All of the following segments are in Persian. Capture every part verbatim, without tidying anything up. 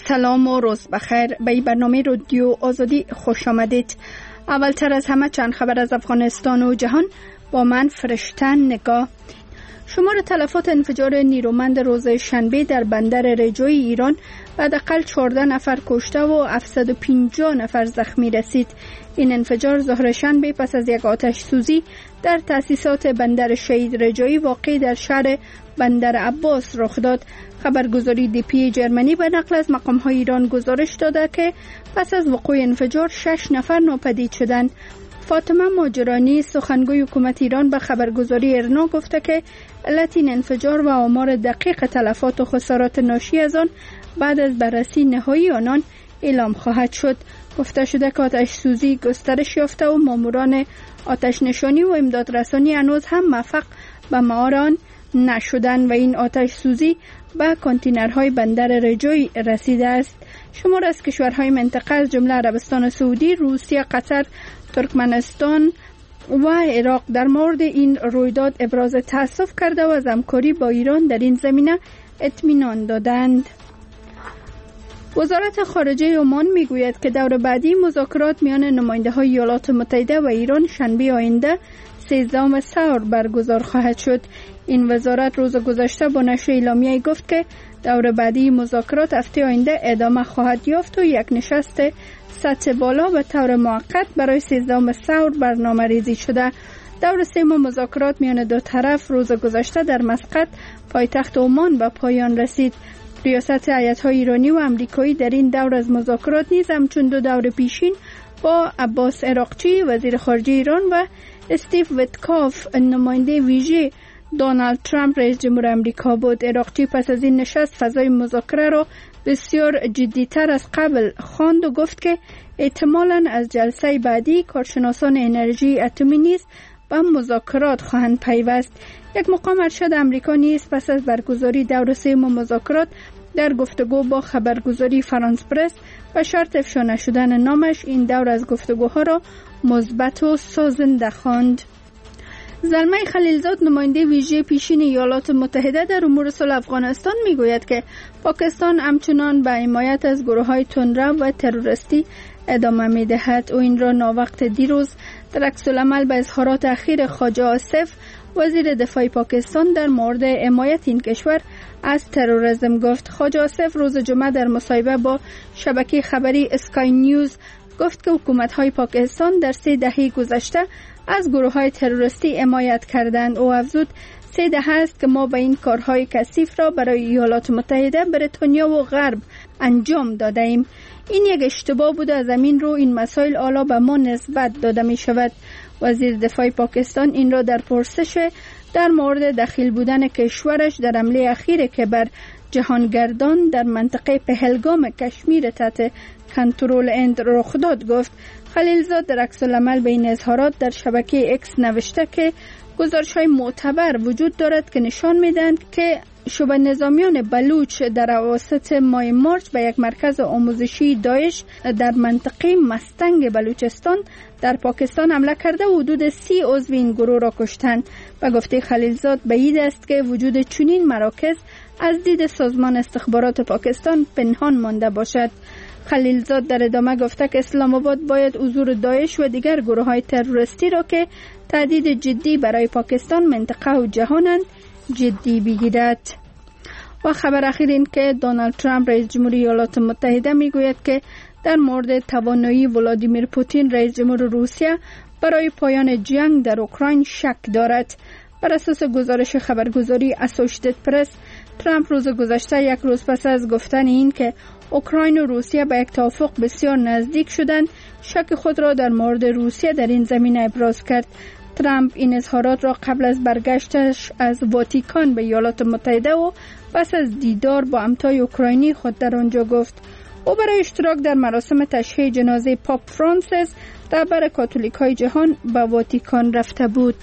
سلام و روز بخیر. به برنامه رادیو آزادی خوش آمدید. اولتر از همه چند خبر از افغانستان و جهان با من فرشته نگاه. شمار تلفات انفجار نیرومند روز شنبه در بندر رجوی ایران به حداقل چهارده نفر کشته و هفتصد و پنجاه نفر زخمی رسید. این انفجار ظهر شنبه پس از یک آتش سوزی در تأسیسات بندر شهید رجایی واقع در شهر بندر عباس رخ داد. خبرگزاری دی پی جرمنی به نقل از مقام‌های ایران گزارش داده که پس از وقوع انفجار شش نفر ناپدید شدند. فاطمه ماجرانی سخنگوی حکومت ایران به خبرگزاری ارنا گفته که علت این انفجار و آمار دقیق تلفات و خسارات ناشی از آن بعد از بررسی نهایی آنان اعلام خواهد شد. گفته شده که آتش سوزی گسترش یافته و ماموران آتش نشانی و امداد رسانی هنوز هم موفق به مهار آن نشدند و این آتش سوزی به کانتینرهای بندر رجوی رسیده است. شمار از کشورهای منطقه از جمله عربستان سعودی، روسیه، قطر، ترکمنستان و عراق در مورد این رویداد ابراز تأسف کرده و از همکاری با ایران در این زمینه اطمینان دادند. وزارت خارجه عمان میگوید که دور بعدی مذاکرات میان نماینده‌های ایالات متحده و ایران شنبه آینده سیزدهم سحر برگزار خواهد شد. این وزارت روز گذشته با نشر اعلامیه‌ای گفت که دور بعدی مذاکرات هفته آینده ادامه خواهد یافت و یک نشست سطح بالا به طور موقت برای سیزدهم سحر برنامه ریزی شده. دور سوم مذاکرات میان دو طرف روز گذشته در مسقط پایتخت عمان به پایان رسید. ریاست هیئت‌های ایرانی و آمریکایی در این دور از مذاکرات نیز همچون دو دور پیشین با عباس عراقچی وزیر خارجه ایران و استیو ویتکاف نماینده ویژه دونالد ترامپ رئیس جمهور آمریکا بود. عراقچی پس از این نشست فضای مذاکره را بسیار جدی‌تر از قبل خواند و گفت که احتمالاً از جلسه بعدی کارشناسان انرژی اتمی نیز به مذاکرات خواهند پیوست. یک مقام ارشد آمریکا نیز پس از برگزاری دور سوم مذاکرات در گفتگو با خبرگزاری فرانس پرس و شرط افشا نشدن نامش این دور از گفتگوها را مثبت و سازنده خواند. زلمه خلیلزاد نماینده ویژه پیشین ایالات متحده در امور صلح افغانستان میگوید که پاکستان همچنان به حمایت از گروه‌های تندرو و تروریستی ادامه می‌دهد. او این را ناوقت دیروز در عکس‌العمل به اظهارات اخیر خواجه آصف وزیر دفاع پاکستان در مورد حمایت این کشور از تروریسم گفت. خواجه آصف روز جمعه در مصاحبه با شبکه خبری اسکای نیوز گفت که حکومت‌های پاکستان در سه دهه گذشته از گروه‌های تروریستی حمایت کردند. او افزود سه دهه است که ما به این کارهای کثیف را برای ایالات متحده، بریتانیا و غرب انجام داده ایم. این یک اشتباه بوده. از همین رو این مسائل حالا به ما نسبت داده می شود. وزیر دفاع پاکستان این را در پرسش در مورد دخیل بودن کشورش در حمله اخیر که بر جهانگردان در منطقه پهلگام کشمیر تحت کنترل هند رخ داد گفت. خلیلزاد در عکس‌العمل به این اظهارات در شبکه اکس نوشته که گزارش‌های معتبر وجود دارد که نشان می‌دهند که شبه نظامیان بلوچ در اواسط ماه مارچ به یک مرکز آموزشی داعش در منطقه مستنگ بلوچستان در پاکستان حمله کرده و حدود سی عضو این گروه را کشتند. و گفته خلیلزاد بعید است که وجود چنین مراکز از دید سازمان استخبارات پاکستان پنهان مانده باشد. خلیلزاد در ادامه گفته که اسلام آباد باید حضور داعش و دیگر گروه‌های تروریستی را که تهدید جدی برای پاکستان، منطقه و جهانند جدی بگیرد. و خبر اخیر این که دونالد ترامپ رئیس جمهور ایالات متحده میگوید که در مورد توانایی ولادیمیر پوتین رئیس جمهور روسیه برای پایان جنگ در اوکراین شک دارد. بر اساس گزارش خبرگزاری اسوشیتد پرس، ترامپ روز گذشته یک روز پس از گفتن این که اوکراین و روسیه به یک توافق بسیار نزدیک شدند، شک خود را در مورد روسیه در این زمینه ابراز کرد. ترامپ این اظهارات را قبل از برگشتش از واتیکان به ایالات متحده و پس از دیدار با همتای اوکراینی خود در آنجا گفت. او برای اشتراک در مراسم تشییع جنازه پاپ فرانسیس رهبر کاتولیک‌های جهان به واتیکان رفته بود.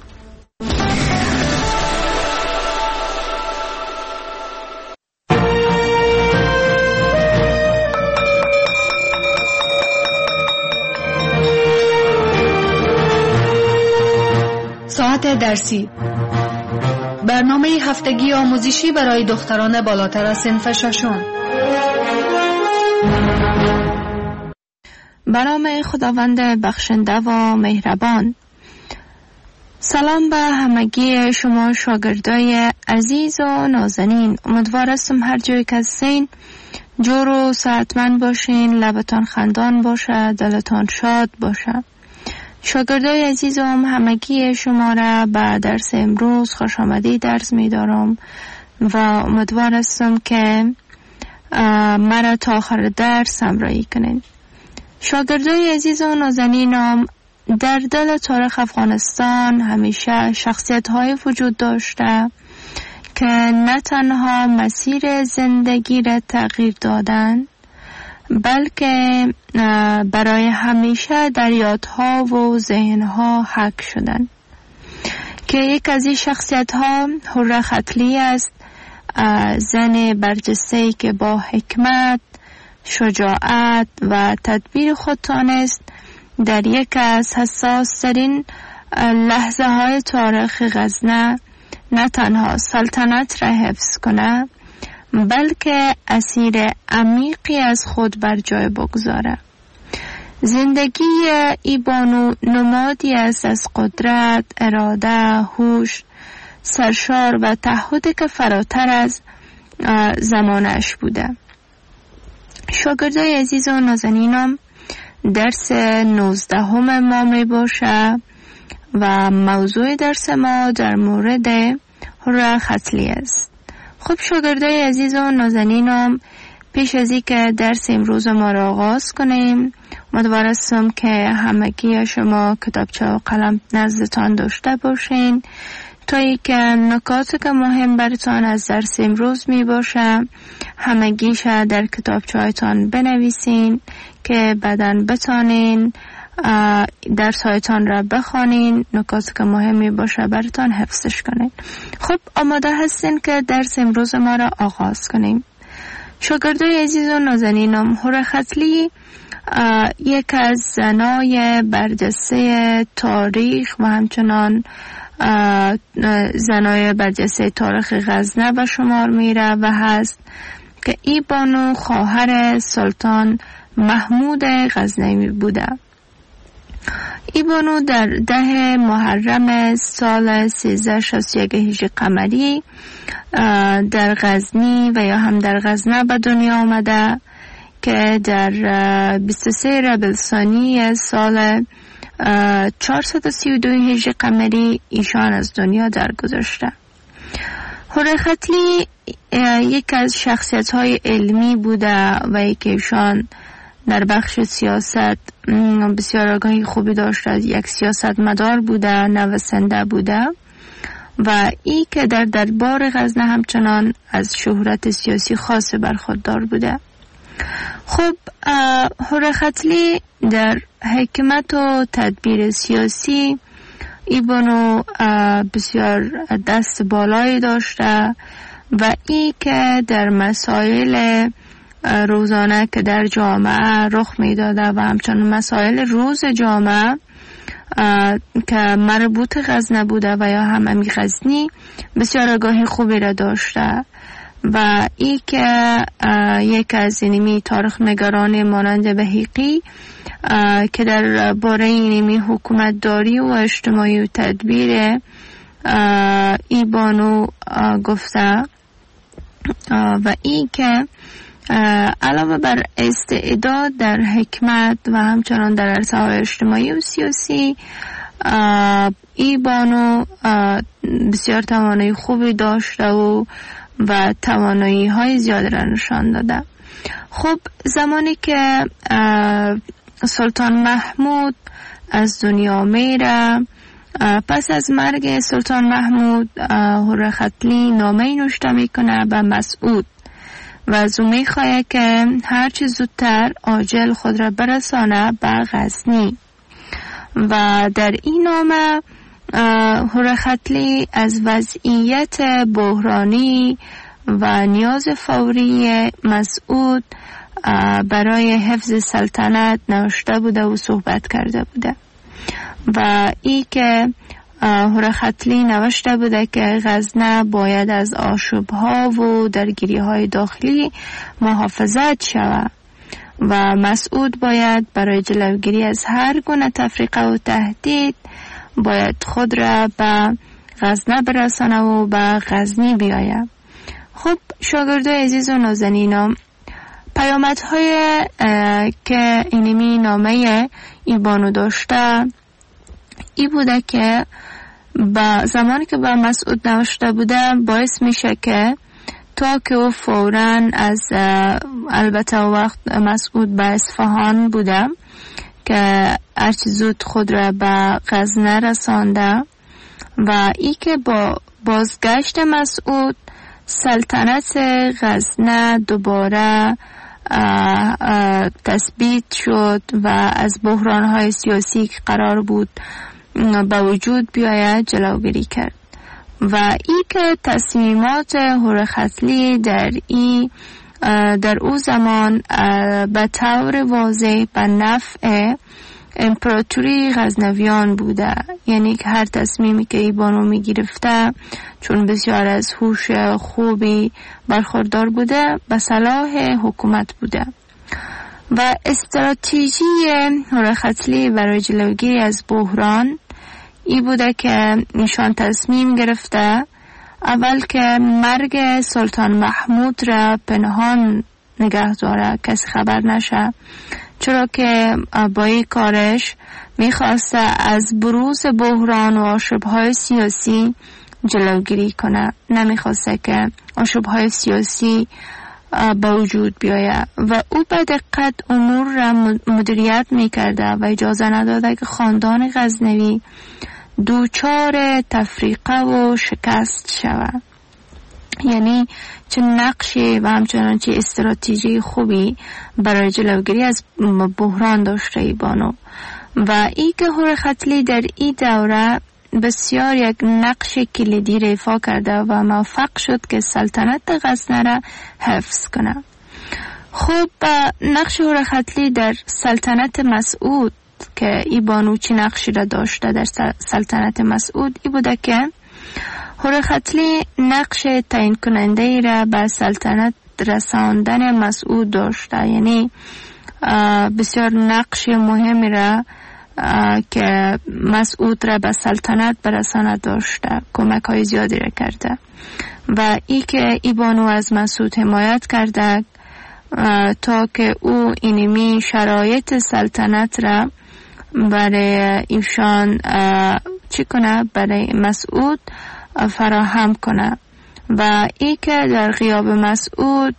ساعت درسی، برنامه هفتگی آموزشی برای دختران بالاتر از صنف ششم. به نام خداوند بخشنده و مهربان. سلام به همگی شما شاگردای عزیز و نازنین. امیدوار هستم هر جایی که هستین جور و صحتمند باشین، لبتان خندان باشه، دلتان شاد باشه. شاگردای عزیز هم همگی شما را به درس امروز خوش آمدید درس می دارم و امیدوار هستم که مرا تا آخر درس همراهی کنین. شاگردای عزیز و نازنینم، در دل تاریخ افغانستان همیشه شخصیت های وجود داشته که نه تنها مسیر زندگی را تغییر دادن، بلکه برای همیشه در یادها و ذهنها حک شدن. که یک از این شخصیت ها حره ختلی است، زن برجسته‌ای که با حکمت، شجاعت و تدبیر خود تانست در یک از حساس ترین لحظه های تاریخ غزنه نه تنها سلطنت را حفظ کنه، بلکه اسیر عمیقی از خود بر جای بگذاره. زندگی ای بانو نمادی است از قدرت، اراده، هوش، سرشار و تعهدی که فراتر از زمانش بوده. شاگردای عزیز و نازنینم، درس نوزدهم ما می باشه و موضوع درس ما در مورد حره ختلی است. خب شاگردای عزیز و نازنینم، پیش از این که درس امروز ما را آغاز کنیم، امیدوار هستم که همگی شما کتابچه و قلم نزدتان داشته باشین تا ای که نکاتی که مهم براتان از درس امروز می باشه همگیش در کتابچه هایتان بنویسین که بعداً بتانین درس هایتان را بخوانین، نکاتی که مهم می باشه براتان حفظش کنین. خب آماده هستین که درس امروز ما را آغاز کنیم. شاگردای عزیز و نازنینم، حره ختلی یک از زنای برجسته تاریخ و همچنان زنای برجسته تاریخ غزنه به شمار میره و هست که ای بانو خواهر سلطان محمود غزنوی بوده. ای بانو در ده محرم سال سیزده و شصت و یک هجری قمری در غزنی و یا هم در غزنه به دنیا آمده که در بیست و سه ربیع الثانی سال چهارصد و سی و دو هجری قمری ایشان از دنیا درگذشته. حره ختلی یک از شخصیت های علمی بوده و یک ایشان در بخش سیاست بسیار آگاهی خوبی داشته، یک سیاست مدار بوده، نویسنده بوده و ای که در دربار غزنه همچنان از شهرت سیاسی خاص برخوردار بوده. خب حره ختلی در حکمت و تدبیر سیاسی ای بانو بسیار دست بالایی داشته و ای که در مسائل روزانه که در جامعه رخ می داده و همچنان مسائل روز جامعه که مربوط غزنه بوده و یا هم امی غزنی بسیار آگاهی خوبی را داشته و ای که یک از اینمی تاریخ نگاران مانند بهیقی که در باره اینمی حکومت داری و اجتماعی و تدبیر ای بانو گفته و ای که علاوه بر استعداد در حکمت و همچنان در عرصه‌های اجتماعی و سیاسی ای بانو بسیار توانایی خوبی داشته و و توانایی های زیاد را نشان داده. خب زمانی که سلطان محمود از دنیا میره، پس از مرگ سلطان محمود حره ختلی نامه نوشته میکنه به مسعود و از او میخواه که هرچی زودتر عاجل خود را برسانه به غزنی و در این نامه حره ختلی از وضعیت بحرانی و نیاز فوری مسعود برای حفظ سلطنت نوشته بوده و صحبت کرده بوده و ای که حره ختلی نوشته بوده که غزنه باید از آشوب‌ها و درگیری‌های داخلی محافظت شود و مسعود باید برای جلوگیری از هر گونه تفریقه و تهدید باید خود را به غزنه برسانه و به غزنی بیاید. خب شاگردای عزیز و نازنینم، پیامدهای که اینمی نامه ای بانو داشته ای بوده که با زمانی که با مسعود نوشته بوده باعث میشه که تا که او فوراً از البته وقت مسعود به اصفهان بوده که هرچی زود خود را به غزنه رسانده و ای که با بازگشت مسعود سلطنت غزنه دوباره تثبیت شد و از بحران‌های سیاسی که قرار بود به وجود بیاید جلوگیری کرد و ای که تصمیمات هورختلی در ای در او زمان به طور واضح به نفع امپراتوری غزنویان بوده، یعنی که هر تصمیمی که ای بانو می گرفته چون بسیار از هوش خوبی برخوردار بوده به صلاح حکومت بوده و استراتژی هورختلی برای جلوگیری از بحران ای بوده که نشان تصمیم گرفته اول که مرگ سلطان محمود را پنهان نگه داره، کسی خبر نشه، چرا که با این کارش میخواسته از بروز بحران و آشوب‌های سیاسی جلوگیری کنه، نمیخواسته که آشوب‌های سیاسی به وجود بیاید و او به دقت امور را مدیریت میکرده و اجازه نداده که خاندان غزنوی دوچار تفریقه و شکست شود. یعنی چه نقشی و همچنان چه استراتژی خوبی برای جلوگیری از بحران داشته ای بانو و ای که هورختلی در این دوره بسیار یک نقش کلیدی را ایفا کرده و موفق شد که سلطنت غزنه را حفظ کنه. خب نقش هورختلی در سلطنت مسعود که ای بانو چی نقشی را داشته در سلطنت مسعود ای بوده که هورختلی نقش تعیین کننده ای را به سلطنت رساندن مسعود داشته، یعنی بسیار نقش مهمی را که مسعود را به سلطنت برسانه داشته، کمک های زیادی را کرده و ای که ای بانو از مسعود حمایت کرده تا که او اینمی شرایط سلطنت را برای ایشان چی کنه، برای مسعود فراهم کنه و ای که در غیاب مسعود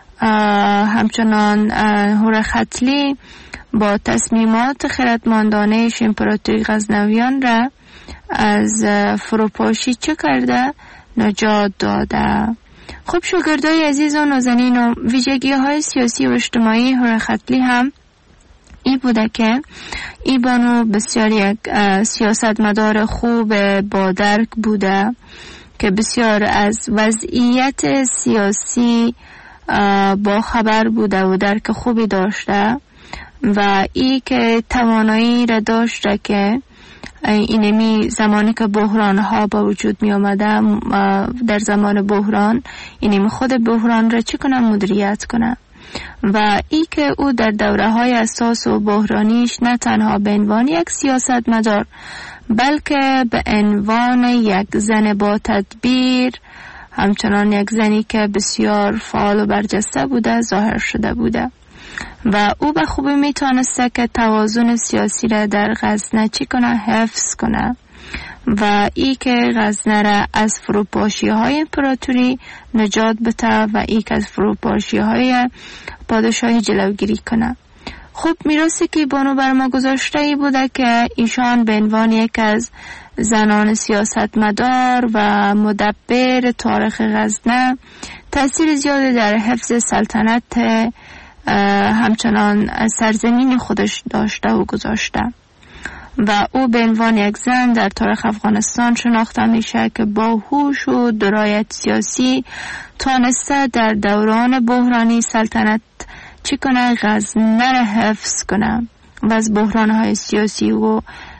همچنان هورختلی با تصمیمات خردمندانه امپراتوری غزنویان را از فروپاشی چه کرده، نجات داده. خب شاگردای عزیز و نازنین و ویژگی های سیاسی و اجتماعی هورختلی هم ای بوده که ای بانو بسیار یک سیاستمدار خوب با درک بوده که بسیار از وضعیت سیاسی با خبر بوده و درک خوبی داشته و ای که توانایی را داشته که اینمی زمانی که بحران ها با وجود می آمده در زمان بحران اینمی خود بحران را چی کنه، مدیریت کنه و ای که او در دوره های اساس و بحرانیش نه تنها به عنوان یک سیاستمدار بلکه به عنوان یک زن با تدبیر، همچنان یک زنی که بسیار فعال و برجسته بوده ظاهر شده بوده و او به خوبی میتونسته که توازن سیاسی را در غزنه چی کنه، حفظ کنه و ای که غزنه را از فروپاشی های امپراتوری نجات بده و ای که از فروپاشی های پادشاهی جلوگیری کنه. خب میراثی که بانو بر ما گذاشته ای بوده که ایشان به عنوان یک از زنان سیاستمدار و مدبر تاریخ غزنه تأثیر زیادی در حفظ سلطنت همچنان سرزمین خودش داشته و گذاشته و او به عنوان یک زن در تاریخ افغانستان شناخته میشه که با هوش و درایت سیاسی تانسته در دوران بحرانی سلطنت چی کنه، غزنه را حفظ کنه و از بحرانهای سیاسی و